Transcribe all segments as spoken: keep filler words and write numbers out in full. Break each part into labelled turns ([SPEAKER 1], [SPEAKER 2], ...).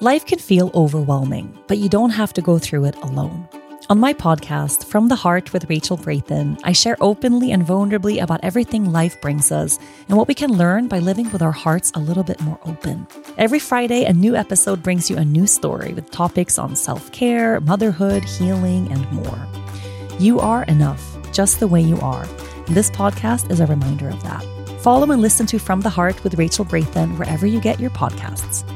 [SPEAKER 1] Life can feel overwhelming, but you don't have to go through it alone. On my podcast, From the Heart with Rachel Brathen, I share openly and vulnerably about everything life brings us and what we can learn by living with our hearts a little bit more open. Every Friday, a new episode brings you a new story with topics on self-care, motherhood, healing, and more. You are enough, just the way you are. And this podcast is a reminder of that. Follow and listen to From the Heart with Rachel Brathen wherever you get your podcasts.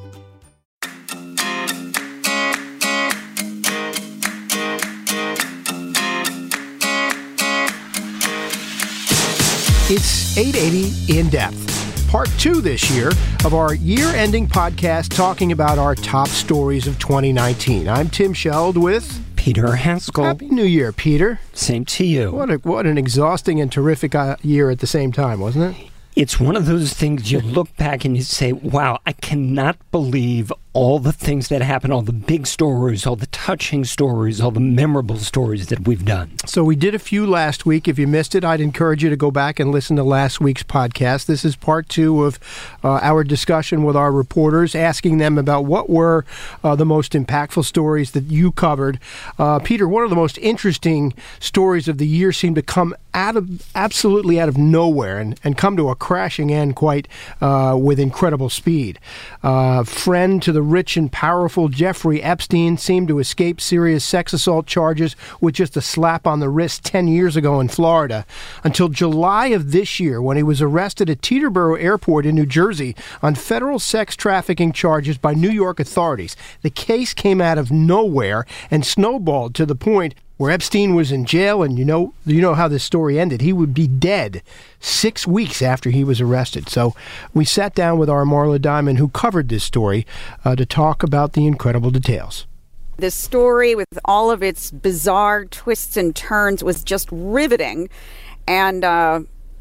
[SPEAKER 2] It's eight eighty In Depth, part two this year of our year-ending podcast talking about our top stories of twenty nineteen. I'm Tim Sheld with
[SPEAKER 3] Peter Haskell.
[SPEAKER 2] Happy New Year, Peter.
[SPEAKER 3] Same to you.
[SPEAKER 2] What a, what an exhausting and terrific uh, year at the same time, wasn't it?
[SPEAKER 3] It's one of those things you look back and you say, wow, I cannot believe all the things that happen, all the big stories, all the touching stories, all the memorable stories that we've done.
[SPEAKER 2] So we did a few last week. If you missed it, I'd encourage you to go back and listen to last week's podcast. This is part two of uh, our discussion with our reporters, asking them about what were uh, the most impactful stories that you covered. Uh, Peter, one of the most interesting stories of the year seemed to come out of absolutely out of nowhere and, and come to a crashing end quite uh, with incredible speed. Uh, friend to the rich and powerful Jeffrey Epstein seemed to escape serious sex assault charges with just a slap on the wrist ten years ago in Florida, until July of this year when he was arrested at Teterboro Airport in New Jersey on federal sex trafficking charges by New York authorities. The case came out of nowhere and snowballed to the point where Epstein was in jail, and you know you know how this story ended. He would be dead six weeks after he was arrested. So we sat down with our Marla Diamond, who covered this story, uh, to talk about the incredible details.
[SPEAKER 4] This story, with all of its bizarre twists and turns, was just riveting, and uh,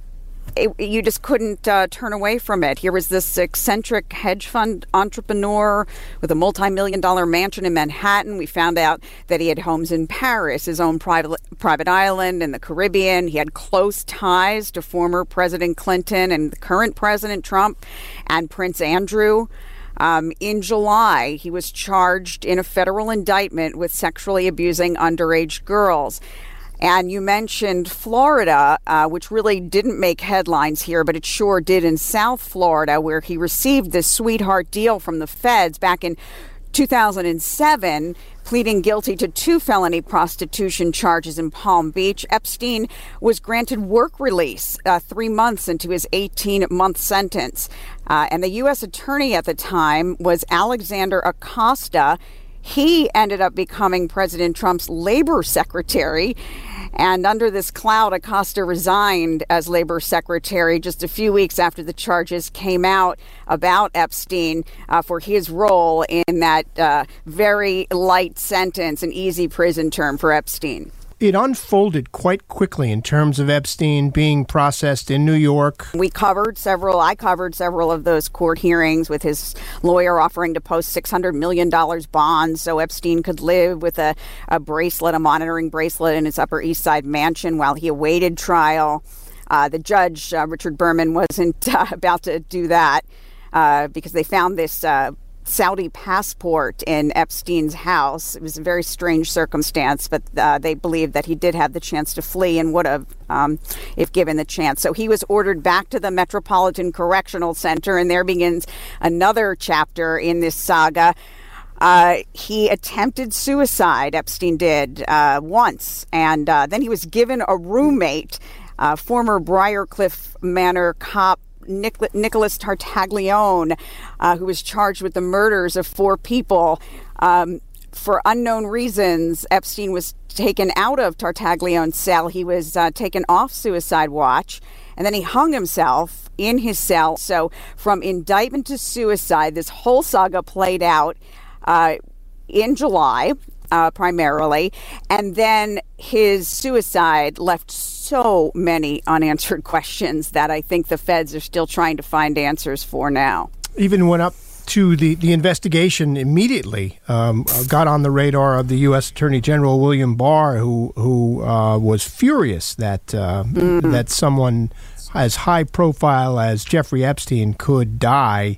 [SPEAKER 4] it, you just couldn't uh, turn away from it. Here was this eccentric hedge fund entrepreneur with a multi-million dollar mansion in Manhattan. We found out that he had homes in Paris, his own private private island in the Caribbean. He had close ties to former President Clinton and the current President Trump and Prince Andrew. Um, in July, he was charged in a federal indictment with sexually abusing underage girls. And you mentioned Florida, uh, which really didn't make headlines here, but it sure did in South Florida, where he received this sweetheart deal from the feds back in two thousand seven, pleading guilty to two felony prostitution charges in Palm Beach. Epstein was granted work release uh, three months into his eighteen-month sentence. Uh, and the U S attorney at the time was Alexander Acosta. He ended up becoming President Trump's labor secretary. And under this cloud, Acosta resigned as labor secretary just a few weeks after the charges came out about Epstein uh, for his role in that uh, very light sentence, an easy prison term for Epstein.
[SPEAKER 2] It unfolded quite quickly in terms of Epstein being processed in New York.
[SPEAKER 4] We covered several, I covered several of those court hearings with his lawyer offering to post six hundred million dollars bonds so Epstein could live with a, a bracelet, a monitoring bracelet in his Upper East Side mansion while he awaited trial. Uh, the judge, uh, Richard Berman, wasn't uh, about to do that uh, because they found this uh, Saudi passport in Epstein's house. It was a very strange circumstance, but uh, they believed that he did have the chance to flee and would have um, if given the chance. So he was ordered back to the Metropolitan Correctional Center, and there begins another chapter in this saga. Uh, he attempted suicide, Epstein did, uh, once, and uh, then he was given a roommate, uh, former Briarcliff Manor cop Nic- Nicholas Tartaglione, uh, who was charged with the murders of four people. Um, for unknown reasons, Epstein was taken out of Tartaglione's cell. He was uh, taken off suicide watch, and then he hung himself in his cell. So from indictment to suicide, this whole saga played out uh, in July. Uh, primarily, and then his suicide left so many unanswered questions that I think the feds are still trying to find answers for now.
[SPEAKER 2] Even went up to the, the investigation immediately, um, got on the radar of the U S Attorney General William Barr, who who uh, was furious that uh, mm-hmm. that someone as high profile as Jeffrey Epstein could die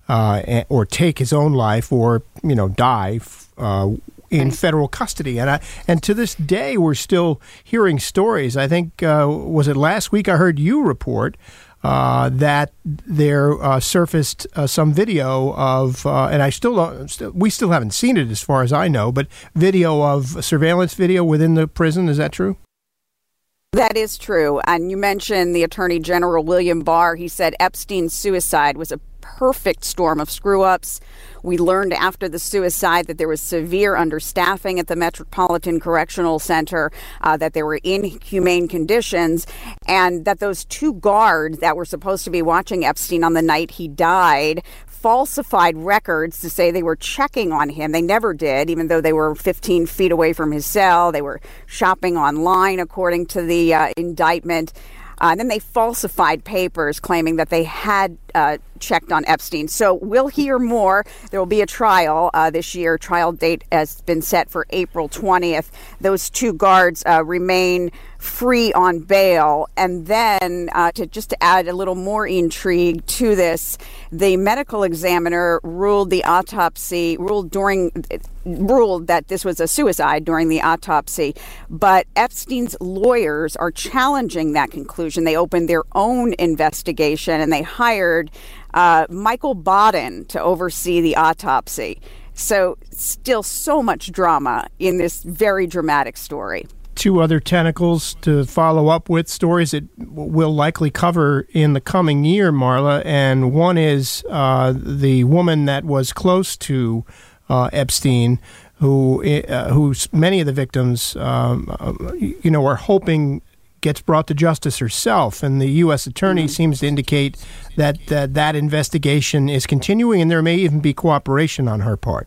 [SPEAKER 2] uh, or take his own life or, you know, die uh, in federal custody. And I, and to this day, we're still hearing stories. I think, uh, was it last week I heard you report uh, that there uh, surfaced uh, some video of, uh, and I still don't, still, we still haven't seen it as far as I know, but video of surveillance video within the prison. Is that true?
[SPEAKER 4] That is true. And you mentioned the Attorney General, William Barr. He said Epstein's suicide was a perfect storm of screw-ups. We learned after the suicide that there was severe understaffing at the Metropolitan Correctional Center, uh, that there were inhumane conditions, and that those two guards that were supposed to be watching Epstein on the night he died falsified records to say they were checking on him. They never did, even though they were fifteen feet away from his cell. They were shopping online, according to the uh, indictment. Uh, and then they falsified papers claiming that they had uh, checked on Epstein. So we'll hear more. There will be a trial uh, this year. Trial date has been set for April twentieth. Those two guards uh, remain free on bail. And then uh, to just to add a little more intrigue to this, the medical examiner ruled the autopsy, ruled during, ruled that this was a suicide during the autopsy. But Epstein's lawyers are challenging that conclusion. They opened their own investigation and they hired uh, Michael Baden to oversee the autopsy. So still so much drama in this very dramatic story.
[SPEAKER 2] Two other tentacles to follow up with, stories that we'll likely cover in the coming year, Marla. And one is uh, the woman that was close to uh, Epstein, who, uh, who's many of the victims, um, uh, you know, are hoping gets brought to justice herself. And the U S attorney mm-hmm. seems to indicate that, that that investigation is continuing, and there may even be cooperation on her part.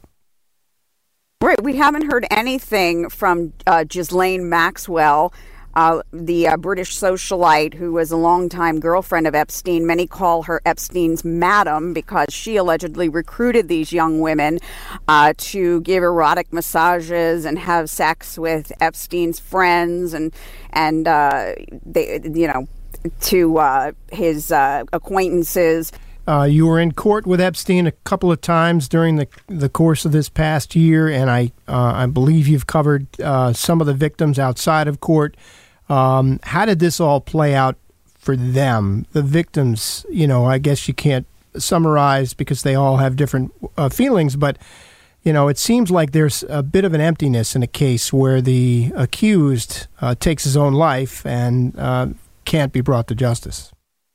[SPEAKER 4] Right. We haven't heard anything from uh, Ghislaine Maxwell, uh, the uh, British socialite who was a longtime girlfriend of Epstein. Many call her Epstein's madam because she allegedly recruited these young women uh, to give erotic massages and have sex with Epstein's friends and, and uh, they, you know, to uh, his uh, acquaintances.
[SPEAKER 2] Uh, you were in court with Epstein a couple of times during the the course of this past year, and I uh, I believe you've covered uh, some of the victims outside of court. Um, how did this all play out for them? The victims, you know, I guess you can't summarize because they all have different uh, feelings, but, you know, it seems like there's a bit of an emptiness in a case where the accused uh, takes his own life and uh, can't be brought to justice.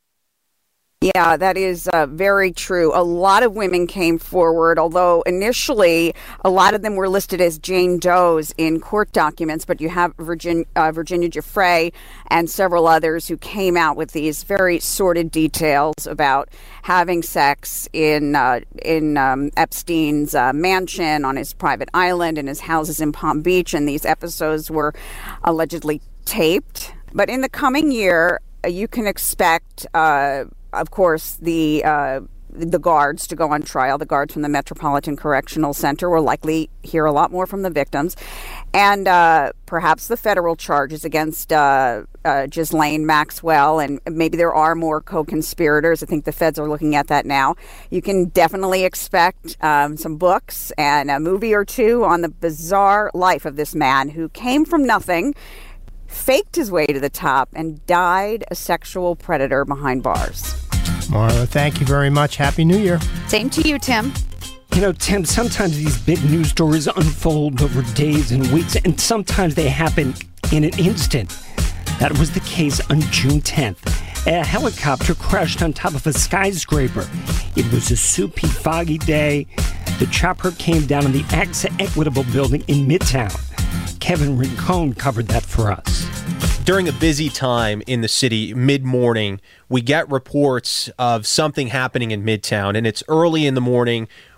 [SPEAKER 4] Yeah, that is uh, very true. A lot of women came forward, although initially a lot of them were listed as Jane Does in court documents, but you have Virginia, uh, Virginia Giuffre and several others who came out with these very sordid details about having sex in uh, in um, Epstein's uh, mansion, on his private island, in his houses in Palm Beach, and these episodes were allegedly taped. But in the coming year, uh, you can expect Uh, Of course, the uh, the guards to go on trial. The guards from the Metropolitan Correctional Center will likely hear a lot more from the victims. And uh, perhaps the federal charges against uh, uh, Ghislaine Maxwell, and maybe there are more co-conspirators. I think the feds are looking at that now. You can definitely expect um, some books and a movie or two on the bizarre life of this man who came from nothing, faked his way to the top, and died a sexual predator behind bars.
[SPEAKER 2] Marla, thank you very much. Happy New Year.
[SPEAKER 4] Same to you, Tim.
[SPEAKER 3] You know, Tim, sometimes these big news stories unfold over days and weeks, and sometimes they happen in an instant. That was the case on June tenth. A helicopter crashed on top of a skyscraper. It was a soupy, foggy day. The chopper came down on the AXA Equitable building in Midtown. Kevin Rincon covered that for us.
[SPEAKER 5] During a busy time in the city, mid-morning, we get reports of something happening in Midtown, and it's early in the morning.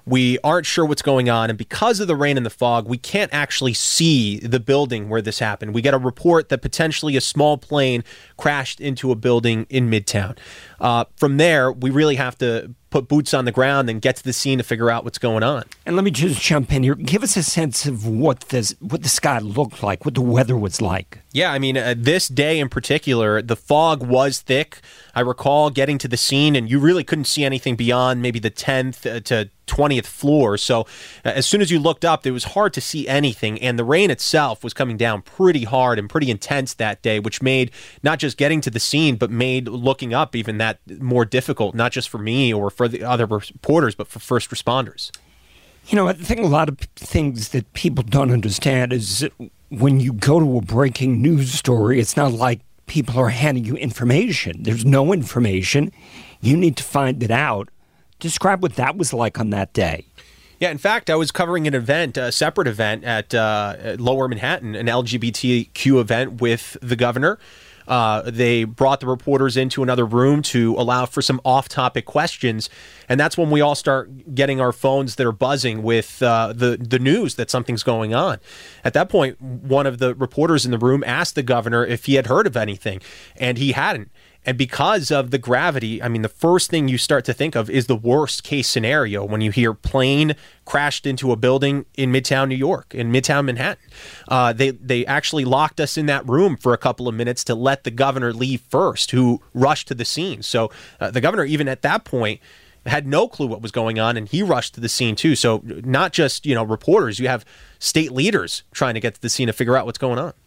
[SPEAKER 5] We aren't sure what's going on, and because of the rain and the fog, we can't actually see the building where this happened. We get a report that potentially a small plane crashed into a building in Midtown. Uh, from there, we really have to put boots on the ground and get to the scene to figure out what's going on.
[SPEAKER 3] And let me just jump in here. Give us a sense of what this, what the sky looked like, what the weather was like.
[SPEAKER 5] Yeah, I mean, uh, this day in particular, the fog was thick. I recall getting to the scene, and you really couldn't see anything beyond maybe the tenth to twentieth floor. So uh, as soon as you looked up, it was hard to see anything. And the rain itself was coming down pretty hard and pretty intense that day, which made not just getting to the scene, but made looking up even that more difficult, not just for me or for the other reporters, but for first responders.
[SPEAKER 3] You know, I think a lot of things that people don't understand is when you go to a breaking news story, it's not like people are handing you information. There's no information. You need to find it out. Describe what that was like on that day.
[SPEAKER 5] Yeah, in fact, I was covering an event, a separate event at uh, Lower Manhattan, an L G B T Q event with the governor. Uh, they brought the reporters into another room to allow for some off-topic questions, and that's when we all start getting our phones that are buzzing with uh, the, the news that something's going on. At that point, one of the reporters in the room asked the governor if he had heard of anything, and he hadn't. And because of the gravity, I mean, the first thing you start to think of is the worst case scenario when you hear plane crashed into a building in Midtown New York, in Midtown Manhattan. Uh, they they actually locked us in that room for a couple of minutes to let the governor leave first, who rushed to the scene. So uh, the governor, even at that point, had no clue what was going on, and he rushed to the scene too. So not just, you know, reporters, you have state leaders trying to get to the scene to figure out what's going on.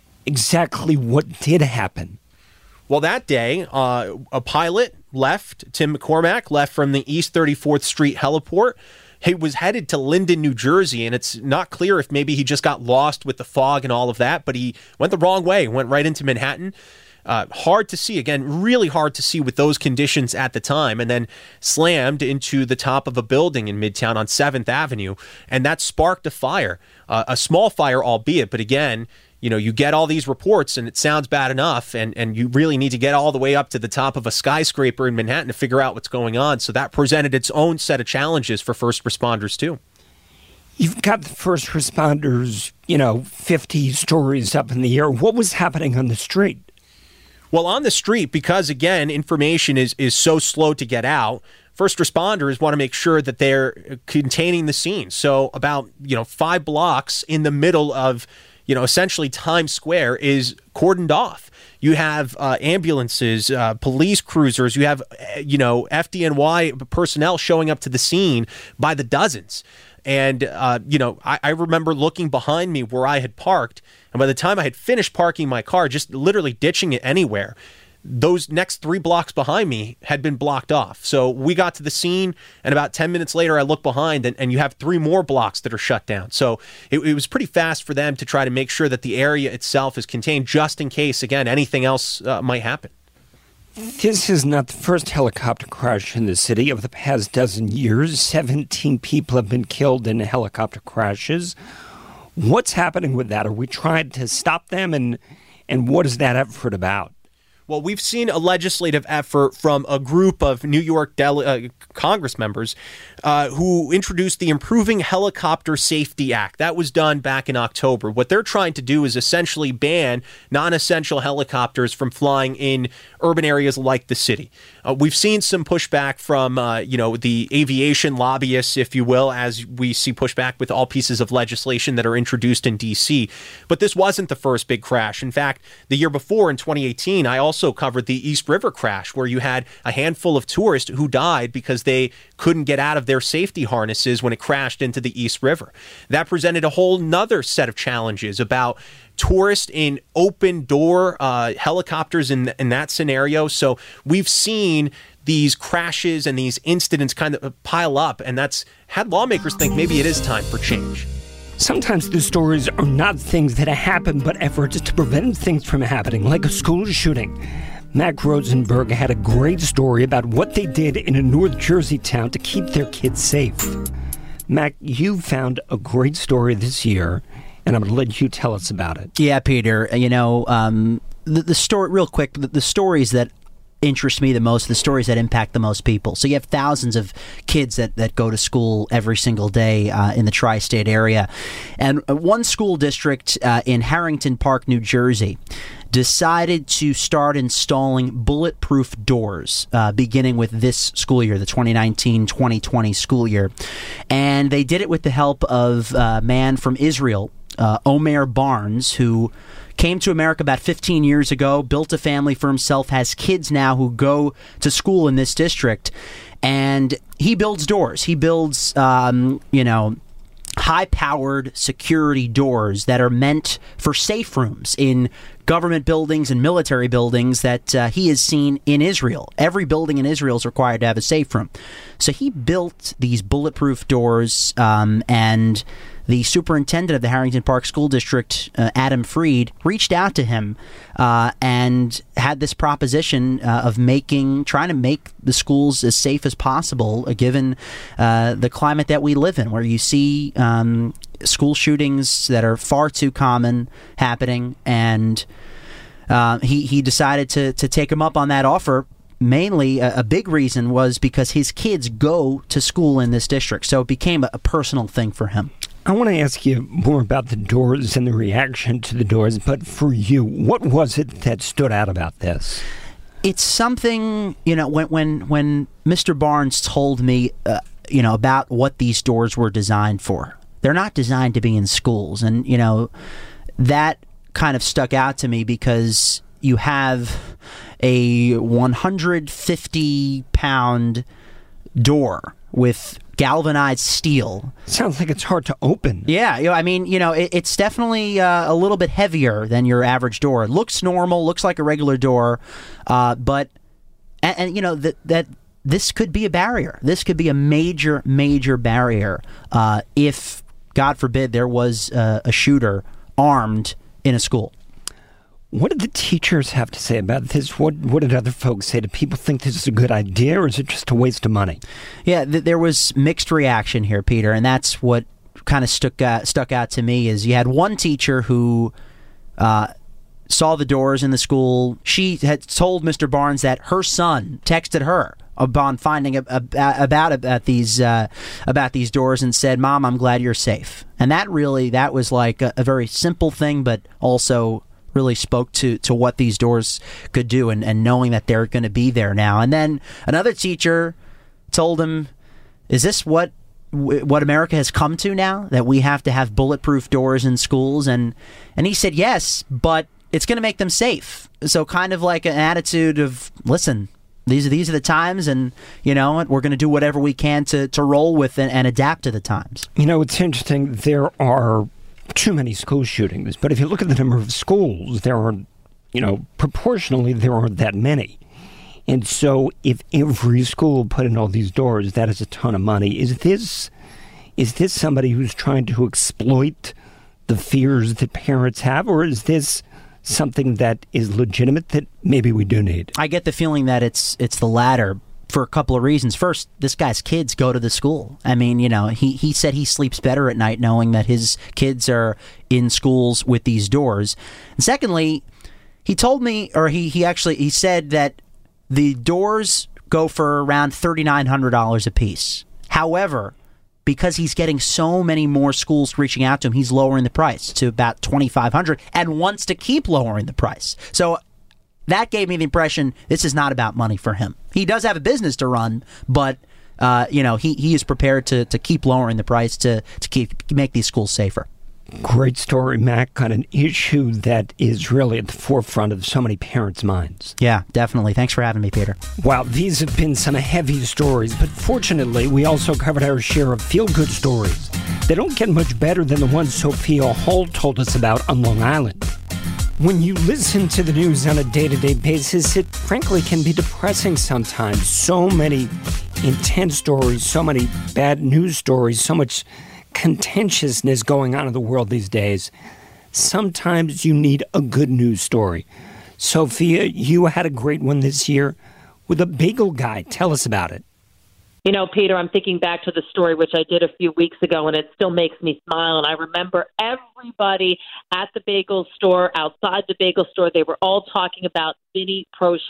[SPEAKER 3] Exactly what did happen?
[SPEAKER 5] Well, that day, uh, a pilot left, Tim McCormack, left from the East thirty-fourth Street heliport. He was headed to Linden, New Jersey, and it's not clear if maybe he just got lost with the fog and all of that, but he went the wrong way, went right into Manhattan. Uh, hard to see, again, really hard to see with those conditions at the time, and then slammed into the top of a building in Midtown on seventh Avenue, and that sparked a fire, uh, a small fire albeit, but again, you know, you get all these reports and it sounds bad enough, and, and you really need to get all the way up to the top of a skyscraper in Manhattan to figure out what's going on. So that presented its own set of challenges for first responders, too.
[SPEAKER 3] You've got the first responders, you know, fifty stories up in the air. What was happening on the street?
[SPEAKER 5] Well, on the street, because, again, information is, is so slow to get out, first responders want to make sure that they're containing the scene. So about, you know, five blocks in the middle of, you know, essentially Times Square is cordoned off. You have uh, ambulances, uh, police cruisers, you have, uh, you know, F D N Y personnel showing up to the scene by the dozens. And, uh, you know, I, I remember looking behind me where I had parked, and by the time I had finished parking my car, just literally ditching it anywhere, those next three blocks behind me had been blocked off. So we got to the scene, and about ten minutes later, I look behind, and, and you have three more blocks that are shut down. So it, it was pretty fast for them to try to make sure that the area itself is contained, just in case, again, anything else uh, might happen.
[SPEAKER 3] This is not the first helicopter crash in the city. Over the past dozen years, seventeen people have been killed in helicopter crashes. What's happening with that? Are we trying to stop them, and and what is that effort about?
[SPEAKER 5] Well, we've seen a legislative effort from a group of New York dele- uh, Congress members uh, who introduced the Improving Helicopter Safety Act. That was done back in October. What they're trying to do is essentially ban non-essential helicopters from flying in urban areas like the city. Uh, we've seen some pushback from, uh, you know, the aviation lobbyists, if you will, as we see pushback with all pieces of legislation that are introduced in D C. But this wasn't the first big crash. In fact, the year before, in twenty eighteen, I also Also covered the East River crash, where you had a handful of tourists who died because they couldn't get out of their safety harnesses when it crashed into the East River. That presented a whole nother set of challenges about tourists in open door uh, helicopters in, in that scenario. So we've seen these crashes and these incidents kind of pile up, and that's had lawmakers think maybe it is time for change.
[SPEAKER 3] Sometimes the stories are not things that happen, but efforts to prevent things from happening, like a school shooting. Mac Rosenberg had a great story about what they did in a North Jersey town to keep their kids safe. Mac, you found a great story this year, and I'm going to let you tell us about it.
[SPEAKER 6] Yeah, Peter, you know, um, the, the story, real quick, the, the stories that interest me the most, the stories that impact the most people. So you have thousands of kids that, that go to school every single day uh, in the tri-state area. And one school district uh, in Harrington Park, New Jersey, decided to start installing bulletproof doors uh, beginning with this school year, the twenty nineteen twenty twenty school year. And they did it with the help of a man from Israel, uh, Omer Barnes, who came to America about fifteen years ago, built a family for himself, has kids now who go to school in this district, and he builds doors. He builds, um, you know, high-powered security doors that are meant for safe rooms in government buildings and military buildings that uh, he has seen in Israel. Every building in Israel is required to have a safe room. So he built these bulletproof doors, um, and the superintendent of the Harrington Park School District, uh, Adam Freed, reached out to him uh, and had this proposition uh, of making, trying to make the schools as safe as possible, uh, given uh, the climate that we live in, where you see um, school shootings that are far too common happening. And uh, he he decided to to take him up on that offer. Mainly, a, a big reason was because his kids go to school in this district, so it became a, a personal thing for him.
[SPEAKER 3] I want to ask you more about the doors and the reaction to the doors, but for you, what was it that stood out about this?
[SPEAKER 6] It's something, you know, when when, when Mister Barnes told me, uh, you know, about what these doors were designed for. They're not designed to be in schools, and, you know, that kind of stuck out to me because you have a one hundred fifty pound door with galvanized steel.
[SPEAKER 3] Sounds like it's hard to open.
[SPEAKER 6] Yeah, you know, I mean, you know, it, it's definitely uh, a little bit heavier than your average door. It looks normal, looks like a regular door, uh, but and, and you know that that this could be a barrier. This could be a major, major barrier uh, if, God forbid, there was uh, a shooter armed in a school.
[SPEAKER 3] What did the teachers have to say about this? What what did other folks say? Do people think this is a good idea, or is it just a waste of money?
[SPEAKER 6] Yeah, th- there was mixed reaction here, Peter, and that's what kind of stuck out, stuck out to me. Is you had one teacher who uh, saw the doors in the school. She had told Mister Barnes that her son texted her upon finding a, a, about about these uh, about these doors and said, "Mom, I'm glad you're safe." And that really that was like a, a very simple thing, but also really spoke to, to what these doors could do, and, and knowing that they're going to be there now. And then another teacher told him, is this what what America has come to now, that we have to have bulletproof doors in schools? And and he said, yes, but it's going to make them safe. So kind of like an attitude of, listen, these are, these are the times, and, you know, we're going to do whatever we can to, to roll with and, and adapt to the times.
[SPEAKER 3] You know, it's interesting. There are too many school shootings, but if you look at the number of schools, there are, you know, proportionally, there aren't that many. And so if every school put in all these doors, that is a ton of money. Is this, is this somebody who's trying to exploit the fears that parents have, or is this something that is legitimate that maybe we do need?
[SPEAKER 6] I get the feeling that it's it's the latter, for a couple of reasons. First, this guy's kids go to the school. I mean, you know, he, he said he sleeps better at night knowing that his kids are in schools with these doors. And secondly, he told me, or he, he actually, he said that the doors go for around three thousand nine hundred dollars a piece. However, because he's getting so many more schools reaching out to him, he's lowering the price to about twenty-five hundred dollars and wants to keep lowering the price. So that gave me the impression this is not about money for him. He does have a business to run, but uh, you know, he, he is prepared to, to keep lowering the price to, to keep make these schools safer.
[SPEAKER 3] Great story, Mac, on an issue that is really at the forefront of so many parents' minds.
[SPEAKER 6] Yeah, definitely. Thanks for having me, Peter.
[SPEAKER 3] Wow, these have been some heavy stories, but fortunately, we also covered our share of feel-good stories. They don't get much better than the ones Sophia Hall told us about on Long Island. When you listen to the news on a day-to-day basis, it frankly can be depressing sometimes. So many intense stories, so many bad news stories, so much contentiousness going on in the world these days. Sometimes you need a good news story. Sophia, you had a great one this year with a bagel guy. Tell us about it.
[SPEAKER 7] You know, Peter, I'm thinking back to the story, which I did a few weeks ago, and it still makes me smile. And I remember everybody at the bagel store, outside the bagel store, they were all talking about Vinny Proscia,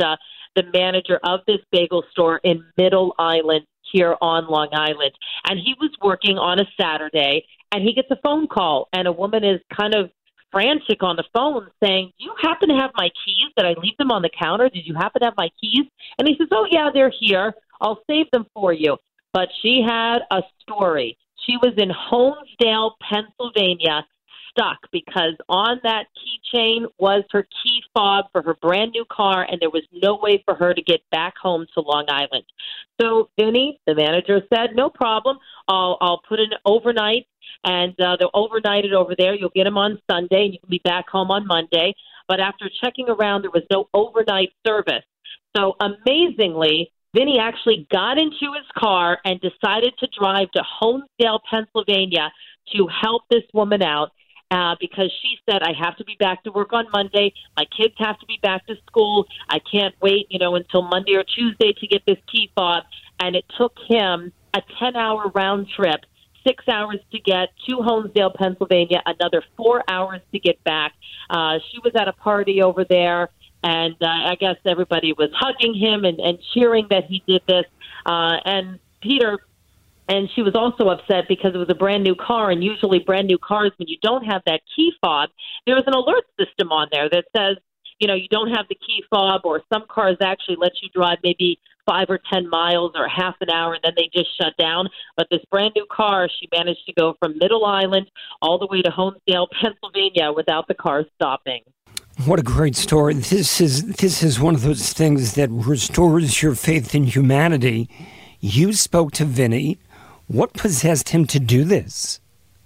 [SPEAKER 7] the manager of this bagel store in Middle Island here on Long Island. And he was working on a Saturday, and he gets a phone call, and a woman is kind of frantic on the phone saying, "Do you happen to have my keys? Did I leave them on the counter? Did you happen to have my keys?" And he says, "Oh, yeah, they're here. I'll save them for you." But she had a story. She was in Honesdale, Pennsylvania, stuck because on that keychain was her key fob for her brand new car, and there was no way for her to get back home to Long Island. So Vinny, the manager, said, "No problem. I'll I'll put it overnight, and uh, they'll overnight it over there. You'll get them on Sunday, and you can be back home on Monday." But after checking around, there was no overnight service. So amazingly, Vinny actually got into his car and decided to drive to Honesdale, Pennsylvania, to help this woman out. Uh, because she said, "I have to be back to work on Monday. My kids have to be back to school. I can't wait, you know, until Monday or Tuesday to get this key fob." And it took him a ten-hour round trip, six hours to get to Honesdale, Pennsylvania, another four hours to get back. Uh, she was at a party over there, and uh, I guess everybody was hugging him and, and cheering that he did this. Uh, and Peter... And she was also upset because it was a brand new car, and usually brand new cars, when you don't have that key fob, there's an alert system on there that says, you know, you don't have the key fob, or some cars actually let you drive maybe five or ten miles or half an hour, and then they just shut down. But this brand new car, she managed to go from Middle Island all the way to Honesdale, Pennsylvania, without the car stopping.
[SPEAKER 3] What a great story. This is this is one of those things that restores your faith in humanity. You spoke to Vinny. What possessed him to do this?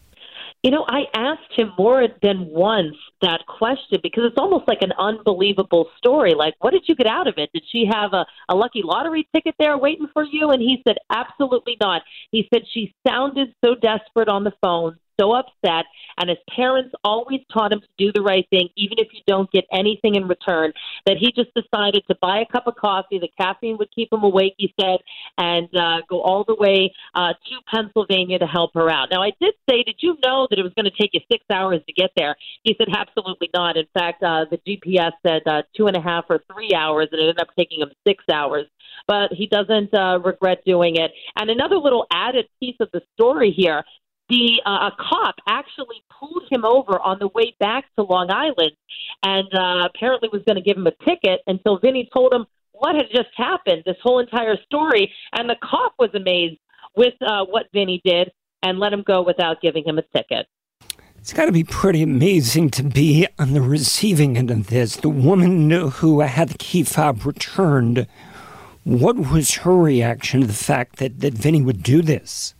[SPEAKER 7] You know, I asked him more than once that question because it's almost like an unbelievable story. Like, what did you get out of it? Did she have a, a lucky lottery ticket there waiting for you? And he said, absolutely not. He said she sounded so desperate on the phone, so upset, and his parents always taught him to do the right thing, even if you don't get anything in return, that he just decided to buy a cup of coffee. The caffeine would keep him awake, he said, and uh, go all the way uh, to Pennsylvania to help her out. Now, I did say, did you know that it was going to take you six hours to get there? He said, absolutely not. In fact, uh, the G P S said uh, two and a half or three hours, and it ended up taking him six hours. But he doesn't uh, regret doing it. And another little added piece of the story here, The uh, a cop actually pulled him over on the way back to Long Island, and uh, apparently was going to give him a ticket until Vinny told him what had just happened, this whole entire story. And the cop was amazed with uh, what Vinny did and let him go without giving him a ticket.
[SPEAKER 3] It's got to be pretty amazing to be on the receiving end of this. The woman who had the key fob returned, what was her reaction to the fact that, that Vinny would do this?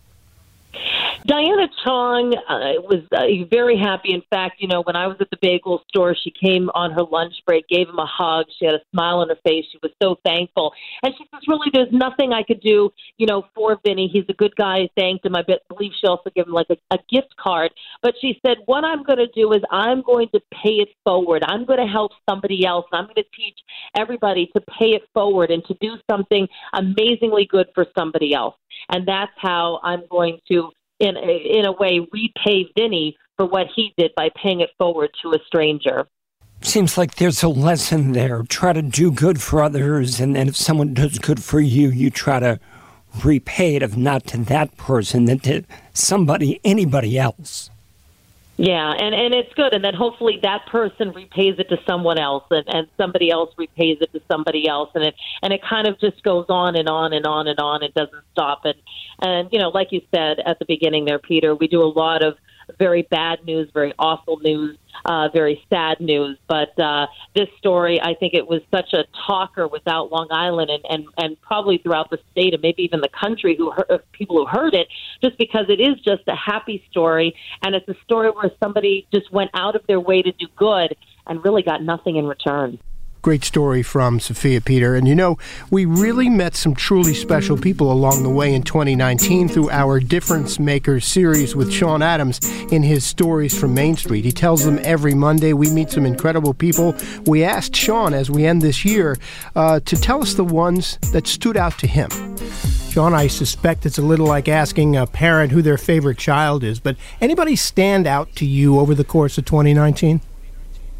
[SPEAKER 7] Diana Chong uh, was uh, very happy. In fact, you know, when I was at the bagel store, she came on her lunch break, gave him a hug. She had a smile on her face. She was so thankful. And she says, really, there's nothing I could do, you know, for Vinny. He's a good guy. I thanked him. I believe she also gave him like a, a gift card. But she said, what I'm going to do is I'm going to pay it forward. I'm going to help somebody else. And I'm going to teach everybody to pay it forward and to do something amazingly good for somebody else. And that's how I'm going to, in a, in a way, repay Vinny for what he did by paying it forward to a stranger.
[SPEAKER 3] Seems like there's a lesson there. Try to do good for others, and then if someone does good for you, you try to repay it, if not to that person, then to somebody, anybody else.
[SPEAKER 7] Yeah, and, and it's good. And then hopefully that person repays it to someone else, and, and somebody else repays it to somebody else. And it and it kind of just goes on and on and on and on. It doesn't stop. And, and you know, like you said at the beginning there, Peter, we do a lot of very bad news, very awful news, uh, very sad news. But uh, this story, I think it was such a talker without Long Island and, and, and probably throughout the state and maybe even the country, who heard, people who heard it, just because it is just a happy story. And it's a story where somebody just went out of their way to do good and really got nothing in return.
[SPEAKER 2] Great story from Sophia, Peter. And you know, we really met some truly special people along the way in twenty nineteen through our Difference Makers series with Sean Adams in his Stories from Main Street. He tells them every Monday. We meet some incredible people. We asked Sean, as we end this year, uh, to tell us the ones that stood out to him. Sean, I suspect it's a little like asking a parent who their favorite child is, but anybody stand out to you over the course of twenty nineteen?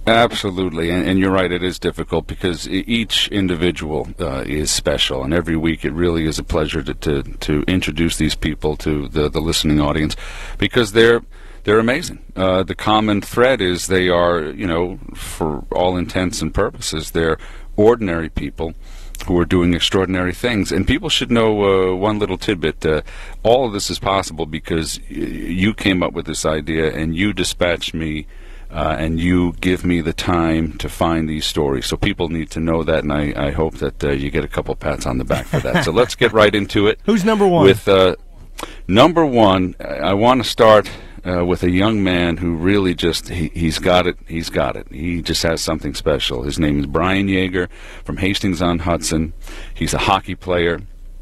[SPEAKER 8] Absolutely, and, and you're right, it is difficult because each individual uh, is special, and every week it really is a pleasure to, to, to introduce these people to the, the listening audience, because they're they're amazing. Uh, the common thread is they are, you know, for all intents and purposes, they're ordinary people who are doing extraordinary things. And people should know uh, one little tidbit. Uh, all of this is possible because y- you came up with this idea and you dispatched me Uh, and you give me the time to find these stories. So people need to know that, and I, I hope that uh, you get a couple pats on the back for that. So let's get right into it.
[SPEAKER 2] Who's number one?
[SPEAKER 8] With uh, number one, I want to start uh, with a young man who really just, he, he's got it, he's got it. He just has something special. His name is Brian Yeager from Hastings-on-Hudson. He's a hockey player,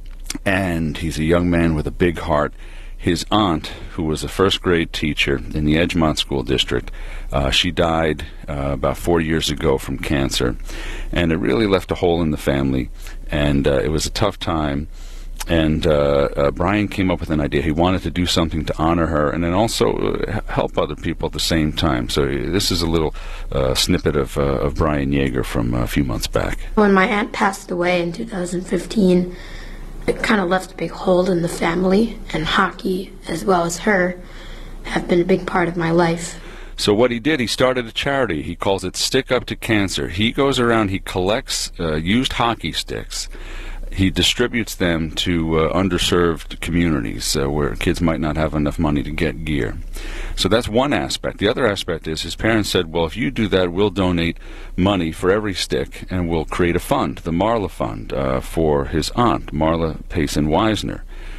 [SPEAKER 8] and he's a young man with a big heart. His aunt, who was a first-grade teacher in the Edgemont School District, uh, she died uh, about four years ago from cancer, and it really left a hole in the family, and uh, it was a tough time. And uh, uh, Brian came up with an idea. He wanted to do something to honor her and then also uh, help other people at the same time. So uh, this is a little uh, snippet of, uh, of Brian Yeager from a few months back.
[SPEAKER 9] When my aunt passed away in two thousand fifteen, it kind of left a big hole in the family, and hockey, as well as her, have been a big part of my life.
[SPEAKER 8] So what he did, he started a charity. He calls it Stick Up to Cancer. He goes around, he collects uh, used hockey sticks. He distributes them to uh, underserved communities uh, where kids might not have enough money to get gear. So that's one aspect. The other aspect is his parents said, well, if you do that, we'll donate money for every stick, and we'll create a fund, the Marla Fund, uh, for his aunt, Marla Payson Wisner.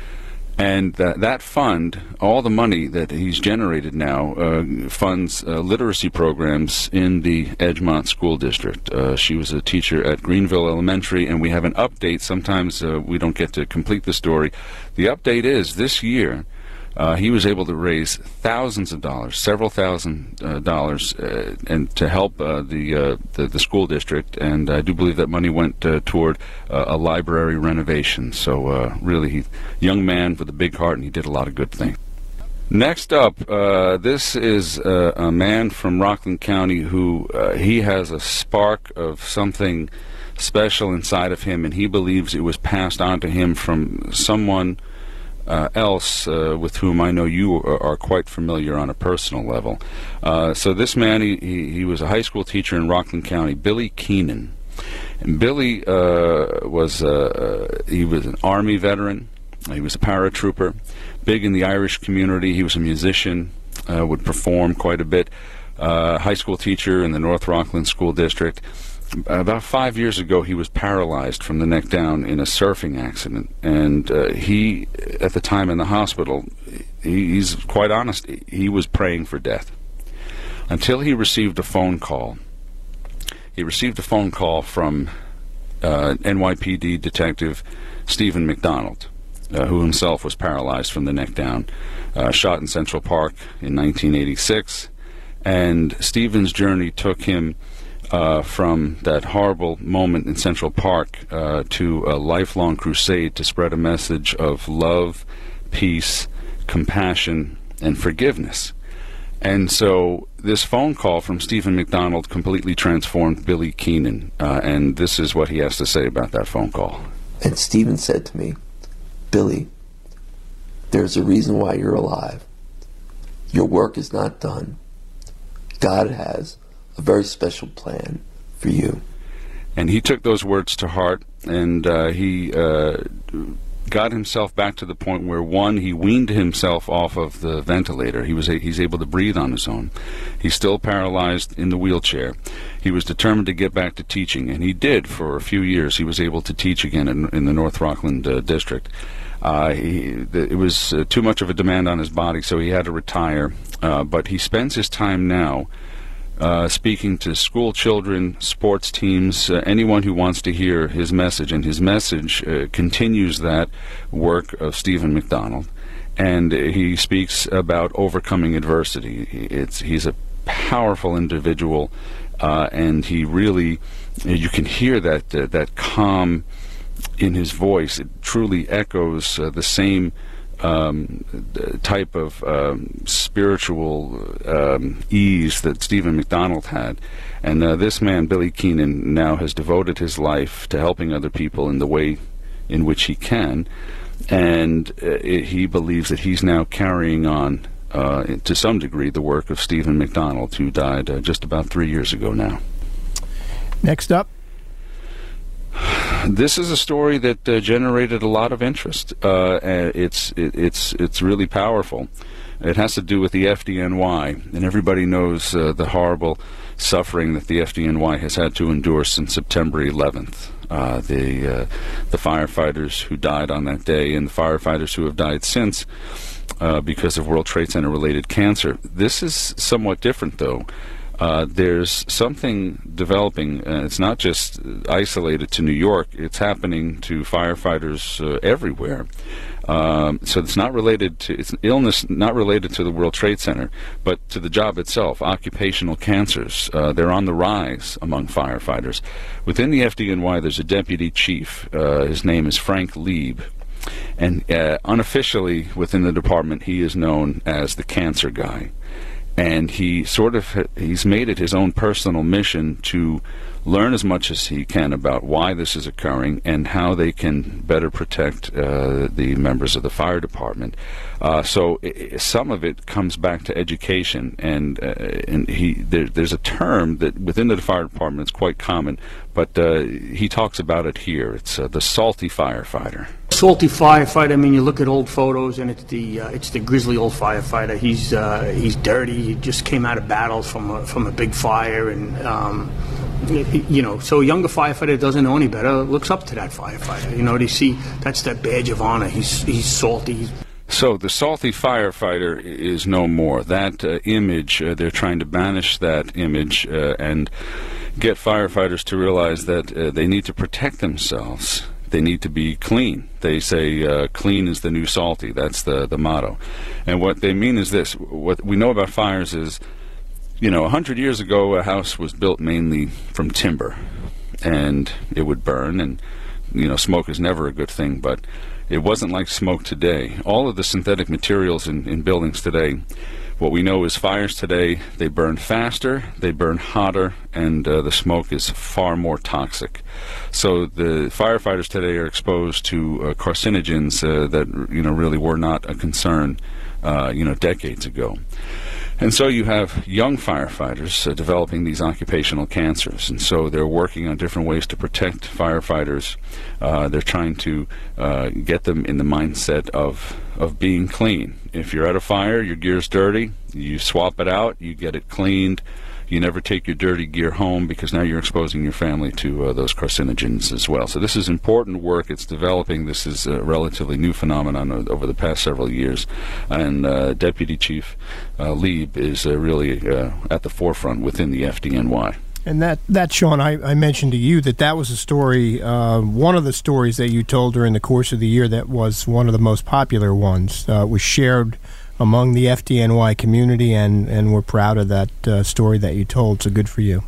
[SPEAKER 8] And that, that fund, all the money that he's generated now, uh, funds uh, literacy programs in the Edgemont School District. Uh, she was a teacher at Greenville Elementary, and we have an update. Sometimes uh, we don't get to complete the story. The update is this year, Uh, he was able to raise thousands of dollars, several thousand uh, dollars, uh, and to help uh, the, uh, the the school district. And I do believe that money went uh, toward uh, a library renovation. So uh, really, he young man with a big heart, and he did a lot of good things. Next up, uh, this is uh, a man from Rockland County who uh, he has a spark of something special inside of him, and he believes it was passed on to him from someone Uh, else uh, with whom I know you are, are quite familiar on a personal level. Uh, so this man, he, he, he was a high school teacher in Rockland County, Billy Keenan. And Billy uh, was uh, he was an Army veteran. He was a paratrooper, big in the Irish community. He was a musician, uh, would perform quite a bit. Uh, high school teacher in the North Rockland School District. About five years ago, he was paralyzed from the neck down in a surfing accident, and uh, he, at the time in the hospital, he, he's quite honest, he was praying for death until he received a phone call. He received a phone call from uh, N Y P D Detective Stephen McDonald, uh, who himself was paralyzed from the neck down, uh, shot in Central Park in nineteen eighty-six, and Stephen's journey took him Uh, from that horrible moment in Central Park uh, to a lifelong crusade to spread a message of love, peace, compassion, and forgiveness. And so this phone call from Stephen McDonald completely transformed Billy Keenan, uh, and this is what he has to say about that phone call.
[SPEAKER 10] And Stephen said to me, Billy, there's a reason why you're alive. Your work is not done. God has a very special plan for you.
[SPEAKER 8] And he took those words to heart, and uh, he uh, got himself back to the point where, one, he weaned himself off of the ventilator. He was a, he's able to breathe on his own. He's still paralyzed in the wheelchair. He was determined to get back to teaching, and he did for a few years. He was able to teach again in, in the North Rockland uh, district. Uh, he, it was uh, too much of a demand on his body, so he had to retire. Uh, but he spends his time now Uh, speaking to school children, sports teams, uh, anyone who wants to hear his message. And his message uh, continues that work of Stephen McDonald. And uh, he speaks about overcoming adversity. It's, he's a powerful individual, uh, and he really, you can hear that, uh, that calm in his voice. It truly echoes uh, the same um, type of um, spiritual um, ease that Stephen McDonald had. And uh, this man, Billy Keenan, now has devoted his life to helping other people in the way in which he can. And uh, it, he believes that he's now carrying on, uh, to some degree, the work of Stephen McDonald, who died uh, just about three years ago now.
[SPEAKER 2] Next up.
[SPEAKER 8] This is a story that uh, generated a lot of interest. Uh, it's it, it's it's really powerful. It has to do with the F D N Y, and everybody knows uh, the horrible suffering that the F D N Y has had to endure since September eleventh. Uh, the uh, the firefighters who died on that day, and the firefighters who have died since uh, because of World Trade Center related cancer. This is somewhat different, though. Uh, there's something developing. Uh, it's not just isolated to New York. It's happening to firefighters uh, everywhere. Um, so it's not related to, it's an illness not related to the World Trade Center, but to the job itself, occupational cancers. Uh, they're on the rise among firefighters. Within the F D N Y, there's a deputy chief. Uh, his name is Frank Lieb. And uh, unofficially within the department, he is known as the cancer guy. And he sort of, he's made it his own personal mission to learn as much as he can about why this is occurring and how they can better protect uh, the members of the fire department. Uh, so I, some of it comes back to education, and uh, and he there, there's a term that within the fire department is quite common, but uh, he talks about it here. It's uh, the salty firefighter.
[SPEAKER 11] Salty firefighter. I mean, you look at old photos, and it's the uh, it's the grizzly old firefighter. He's uh, he's dirty. He just came out of battle from a, from a big fire, and um, you know, so a younger firefighter doesn't know any better, looks up to that firefighter. You know, they see that's that badge of honor. He's he's salty. He's
[SPEAKER 8] So the salty firefighter is no more. That uh, image, uh, they're trying to banish that image uh, and get firefighters to realize that uh, they need to protect themselves. They need to be clean. They say uh, clean is the new salty. That's the, the motto. And what they mean is this. What we know about fires is, you know, a hundred years ago, a house was built mainly from timber, and it would burn, and, you know, smoke is never a good thing, but it wasn't like smoke today. All of the synthetic materials in, in buildings today, what we know is fires today, they burn faster, they burn hotter, and uh, the smoke is far more toxic. So the firefighters today are exposed to uh, carcinogens uh, that, you know, really were not a concern, uh, you know, decades ago. And so you have young firefighters uh, developing these occupational cancers, and so they're working on different ways to protect firefighters. Uh, they're trying to uh, get them in the mindset of of being clean. If you're at a fire, your gear's dirty, you swap it out, you get it cleaned. You never take your dirty gear home, because now you're exposing your family to uh, those carcinogens as well. So this is important work. It's developing. This is a relatively new phenomenon over the past several years. And uh, Deputy Chief uh, Lieb is uh, really uh, at the forefront within the F D N Y.
[SPEAKER 2] And that, that Sean, I, I mentioned to you that that was a story, uh, one of the stories that you told during the course of the year that was one of the most popular ones. Uh, was shared among the F D N Y community, and, and we're proud of that uh, story that you told, so good for you.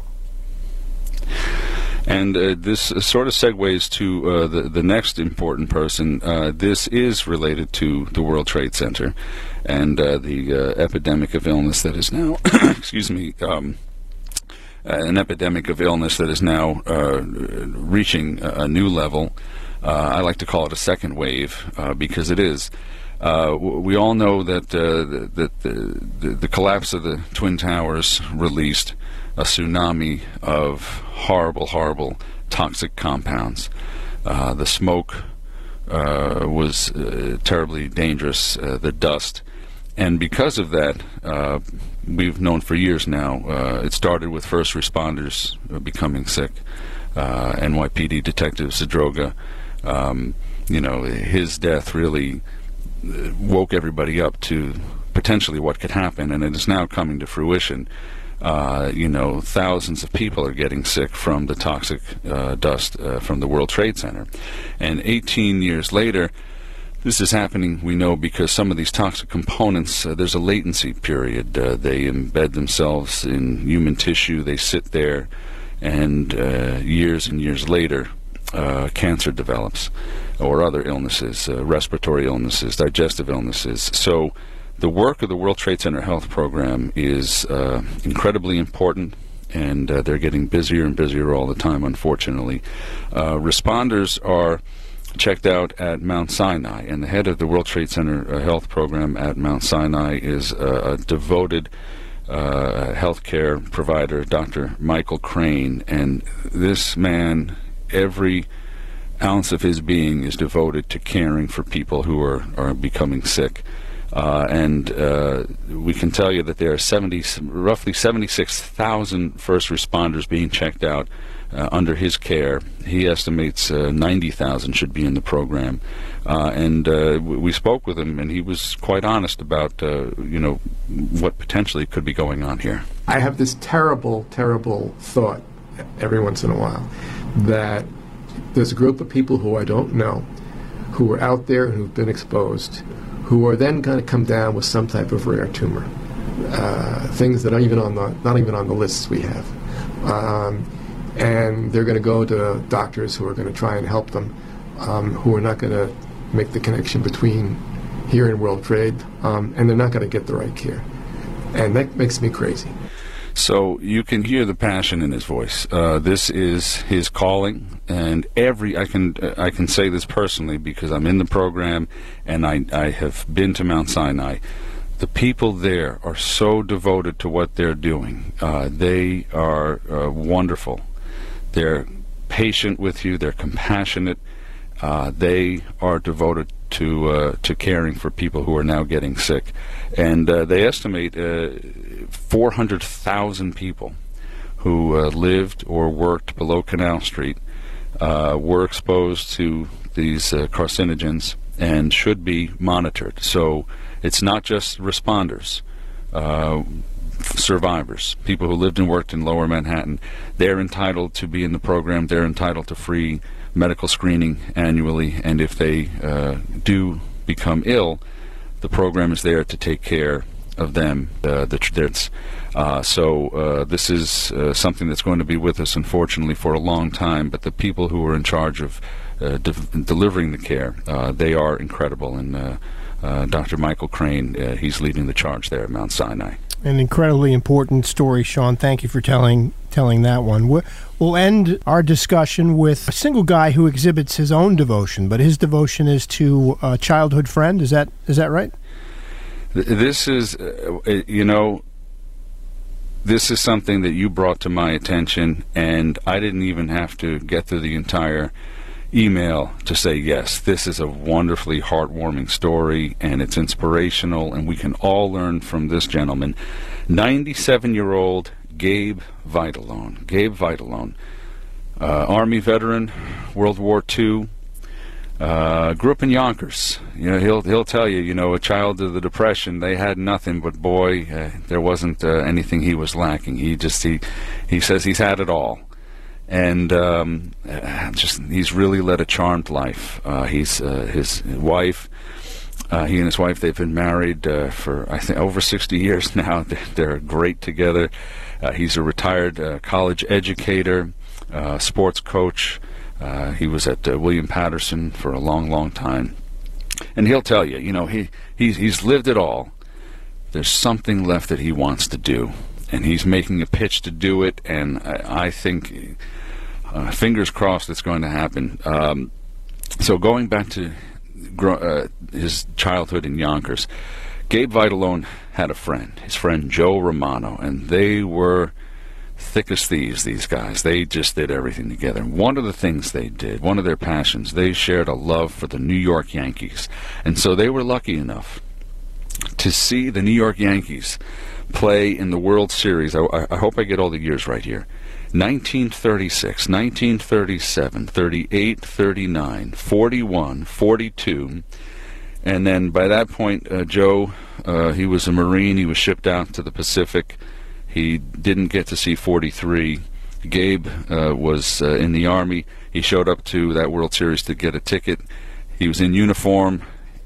[SPEAKER 8] And uh, this uh, sort of segues to uh, the, the next important person. Uh, this is related to the World Trade Center and uh, the uh, epidemic of illness that is now, excuse me, um, uh, an epidemic of illness that is now uh, reaching a new level. Uh, I like to call it a second wave, uh, because it is. Uh, we all know that, uh, that the, the, the collapse of the Twin Towers released a tsunami of horrible, horrible toxic compounds. Uh, the smoke uh, was uh, terribly dangerous, uh, the dust. And because of that, uh, we've known for years now, uh, it started with first responders becoming sick. Uh, N Y P D Detective Zadroga, um, you know, his death really woke everybody up to potentially what could happen, and it is now coming to fruition. Uh, you know, thousands of people are getting sick from the toxic uh, dust uh, from the World Trade Center. And eighteen years later, this is happening, we know, because some of these toxic components, uh, there's a latency period. Uh, they embed themselves in human tissue, they sit there, and uh, years and years later, uh, cancer develops, or other illnesses, uh, respiratory illnesses, digestive illnesses. So the work of the World Trade Center Health Program is uh, incredibly important, and uh, they're getting busier and busier all the time, unfortunately. Uh, responders are checked out at Mount Sinai, and the head of the World Trade Center uh, Health Program at Mount Sinai is uh, a devoted uh, healthcare provider, Doctor Michael Crane, and this man, every ounce of his being is devoted to caring for people who are, are becoming sick. Uh, and uh, we can tell you that there are seventy, roughly seventy-six thousand first responders being checked out uh, under his care. He estimates uh, ninety thousand should be in the program. Uh, and uh, we spoke with him, and he was quite honest about, uh, you know, what potentially could be going on here.
[SPEAKER 12] I have this terrible, terrible thought every once in a while that there's a group of people who I don't know who are out there and who've been exposed, who are then going to come down with some type of rare tumor, uh, things that are even on the not even on the lists we have, um, and they're going to go to doctors who are going to try and help them, um, who are not going to make the connection between here and World Trade, um, and they're not going to get the right care, and that makes me crazy.
[SPEAKER 8] So you can hear the passion in his voice. Uh, this is his calling, and every I can uh, I can say this personally because I'm in the program, and I, I have been to Mount Sinai. The people there are so devoted to what they're doing. Uh, they are uh, wonderful. They're patient with you. They're compassionate. Uh, they are devoted to uh, to caring for people who are now getting sick, and uh, they estimate uh, four hundred thousand people who uh, lived or worked below Canal Street uh, were exposed to these uh, carcinogens and should be monitored. So it's not just responders, uh, survivors, people who lived and worked in Lower Manhattan. They're entitled to be in the program. They're entitled to free medical screening annually, and if they uh, do become ill, the program is there to take care of them. Uh, the, uh, so uh, this is uh, something that's going to be with us, unfortunately, for a long time, but the people who are in charge of uh, de delivering the care, uh, they are incredible, and uh, uh, Doctor Michael Crane, uh, he's leading the charge there at Mount Sinai.
[SPEAKER 2] An incredibly important story, Sean. Thank you for telling telling that one. We'll end our discussion with a single guy who exhibits his own devotion, but his devotion is to a childhood friend. Is that is that right?
[SPEAKER 8] This is, uh, you know, this is something that you brought to my attention, and I didn't even have to get through the entire email to say, yes, this is a wonderfully heartwarming story, and it's inspirational, and we can all learn from this gentleman. ninety-seven-year-old Gabe Vitalone. Gabe Vitalone, uh, Army veteran, World War Two, uh, grew up in Yonkers. You know, he'll he'll tell you, you know, a child of the Depression, they had nothing, but boy, uh, there wasn't uh, anything he was lacking. He just he he says he's had it all. And um, just he's really led a charmed life. Uh, he's uh, his wife. Uh, he and his wife, they've been married uh, for I think over sixty years now. They're, they're great together. Uh, he's a retired uh, college educator, uh, sports coach. Uh, he was at uh, William Patterson for a long, long time. And he'll tell you, you know, he he's he's lived it all. There's something left that he wants to do, and he's making a pitch to do it. And I, I think. Uh, fingers crossed it's going to happen. Um, so going back to uh, his childhood in Yonkers, Gabe Vitalone had a friend, his friend Joe Romano, and they were thick as thieves, these guys. They just did everything together. One of the things they did, one of their passions, they shared a love for the New York Yankees. And so they were lucky enough to see the New York Yankees play in the World Series. I, I hope I get all the years right here. nineteen thirty-six, nineteen thirty-seven, thirty-eight, thirty-nine, forty-one, forty-two, and then by that point, uh, Joe, uh, he was a Marine. He was shipped out to the Pacific. He didn't get to see forty-three. Gabe uh, was uh, in the Army. He showed up to that World Series to get a ticket. He was in uniform.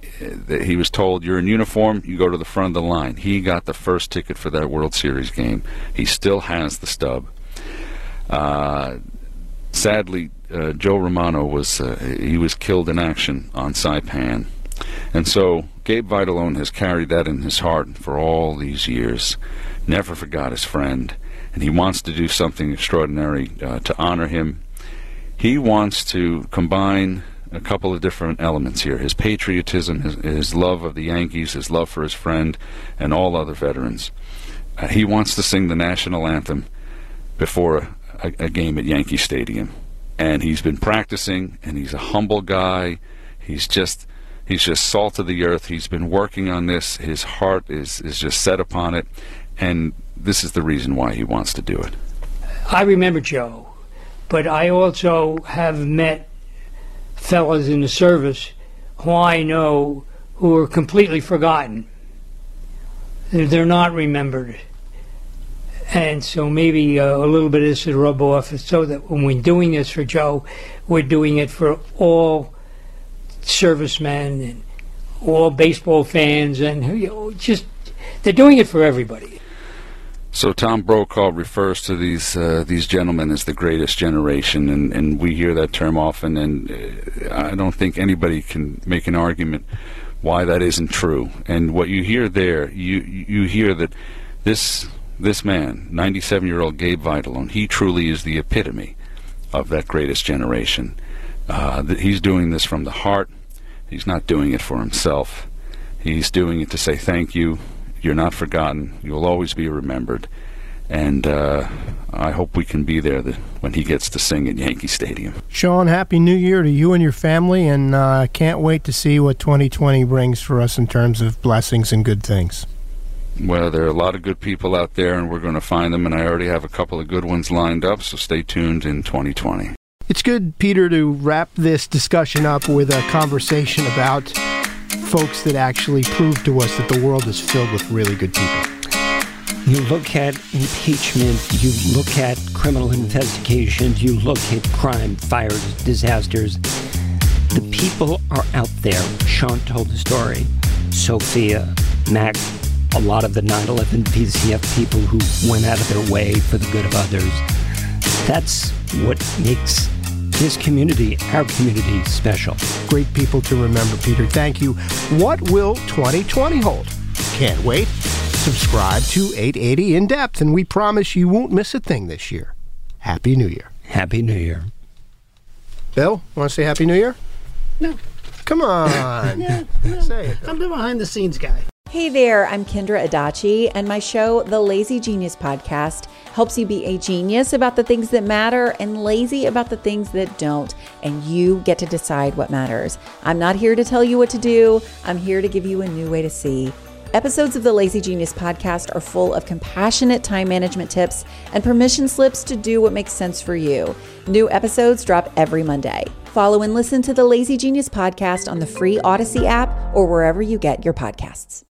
[SPEAKER 8] He was told, you're in uniform, you go to the front of the line. He got the first ticket for that World Series game. He still has the stub. Uh, sadly, uh, Joe Romano was uh, he was killed in action on Saipan. And so Gabe Vitalone has carried that in his heart for all these years, never forgot his friend, and he wants to do something extraordinary uh, to honor him. He wants to combine a couple of different elements here: his patriotism, his, his love of the Yankees, his love for his friend, and all other veterans. Uh, he wants to sing the national anthem before a, a, a game at Yankee Stadium. And he's been practicing, and he's a humble guy. He's just he's just salt of the earth. He's been working on this. His heart is, is just set upon it, and this is the reason why he wants to do it.
[SPEAKER 11] I remember Joe, but I also have met fellas in the service who I know who are completely forgotten. They're not remembered. And so maybe uh, a little bit of this would rub off, so that when we're doing this for Joe, we're doing it for all servicemen and all baseball fans, and you know, just they're doing it for everybody.
[SPEAKER 8] So Tom Brokaw refers to these uh, these gentlemen as the greatest generation, and, and we hear that term often, and uh, I don't think anybody can make an argument why that isn't true. And what you hear there, you you hear that this this man, ninety-seven-year-old Gabe Vitalone, he truly is the epitome of that greatest generation. Uh, that he's doing this from the heart. He's not doing it for himself. He's doing it to say thank you. You're not forgotten. You'll always be remembered. And uh, I hope we can be there the, when he gets to sing at Yankee Stadium.
[SPEAKER 2] Sean, Happy New Year to you and your family, and I uh, can't wait to see what twenty twenty brings for us in terms of blessings and good things.
[SPEAKER 8] Well, there are a lot of good people out there, and we're going to find them, and I already have a couple of good ones lined up, so stay tuned in twenty twenty.
[SPEAKER 2] It's good, Peter, to wrap this discussion up with a conversation about folks that actually prove to us that the world is filled with really good people.
[SPEAKER 3] You look at impeachment, you look at criminal investigations, you look at crime, fires, disasters. The people are out there. Sean told the story. Sophia, Mac, a lot of the nine eleven V C F people who went out of their way for the good of others. That's what makes this community, our community, special.
[SPEAKER 2] Great people to remember, Peter. Thank you. What will twenty twenty hold? Can't wait. Subscribe to eight eighty In Depth, and we promise you won't miss a thing this year. Happy New Year.
[SPEAKER 3] Happy New Year.
[SPEAKER 2] Bill, want to say Happy New Year?
[SPEAKER 13] No.
[SPEAKER 2] Come on.
[SPEAKER 13] yeah, no.
[SPEAKER 2] Say it.
[SPEAKER 13] I'm the behind-the-scenes guy.
[SPEAKER 14] Hey there, I'm Kendra Adachi, and my show, The Lazy Genius Podcast, helps you be a genius about the things that matter and lazy about the things that don't, and you get to decide what matters. I'm not here to tell you what to do. I'm here to give you a new way to see. Episodes of the Lazy Genius Podcast are full of compassionate time management tips and permission slips to do what makes sense for you. New episodes drop every Monday. Follow and listen to the Lazy Genius Podcast on the free Odyssey app or wherever you get your podcasts.